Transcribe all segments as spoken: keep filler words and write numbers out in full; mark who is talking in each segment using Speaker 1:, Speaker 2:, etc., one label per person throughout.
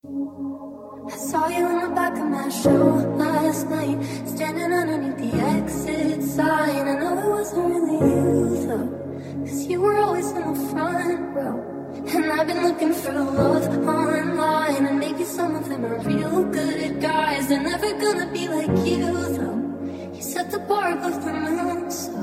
Speaker 1: I saw you in the back of my show last night, standing underneath the exit sign. I know it wasn't really you though, cause you were always in the front row. And I've been looking for love online, and maybe some of them are real good guys. They're never gonna be like you though. You set the bar above the moon, so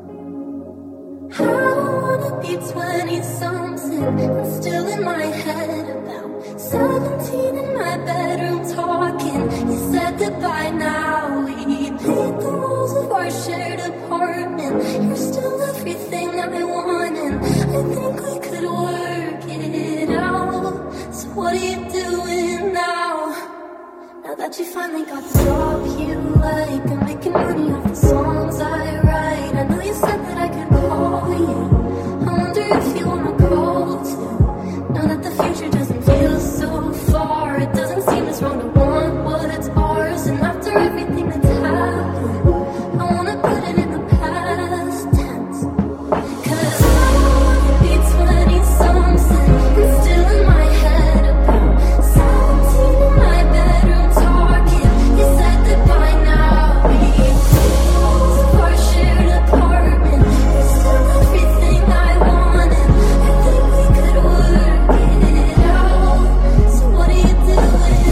Speaker 1: I wanna be twenty-something and still in my head about seventeen in my bedroom talking. You said goodbye now, we paint the walls of our shared apartment. You're still everything I want, and I think we could work it out. So what are you doing now? Now that you finally got the job you like, I'm making money off the songs I write. I know you said that I could call you. I wonder if you wanna call too. Now that the future doesn't feel so far, it doesn't seem as wrong to want what's ours. And after everything that's happened, I wanna put it in the past tense. Cause I wanna be twenty-something and still in my head about seventeen in my bedroom talking. You said goodbye now, we walls of our shared apartment. You're still everything I wanted. I think we could work it out. So what are you doing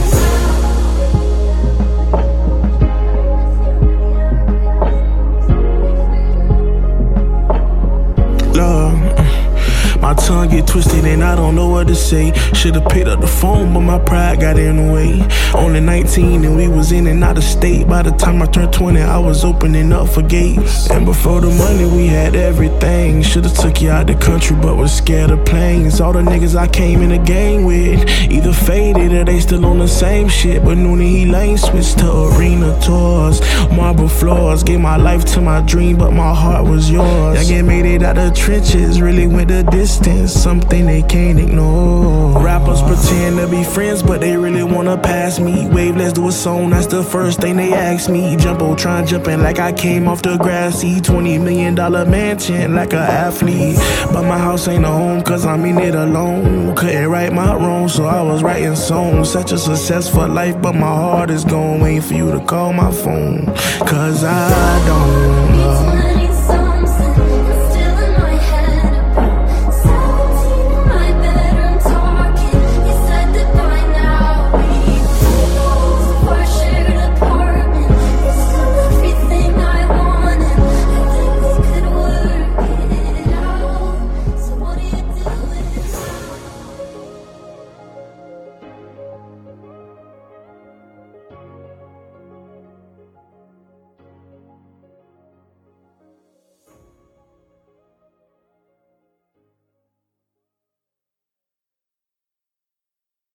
Speaker 2: Love, my tongue get twisted and I don't know what to say. Should've picked up the phone, but my pride got in the way. Only nineteen and we was in and out of state. By the time I turned twenty, I was opening up for gates. And before the money, we had everything. Should've took you out the country, but was scared of planes. All the niggas I came in the game with either faded or they still on the same shit. But Noonie, he lane switched to arena tours, marble floors. Gave my life to my dream, but my heart was yours. Youngin' made it out the trenches, really went the distance, something they can't ignore. Rappers pretend to be friends, but they really wanna pass me. Wave, let's do a song, that's the first thing they ask me. Jumbo trying jumping like I came off the grassy. Twenty million dollar mansion like an athlete. But my house ain't a home, cause I'm in it alone. Couldn't right my wrong, so I was writing songs. Such a successful life, but my heart is gone, waiting for you to call my phone. Cause I don't love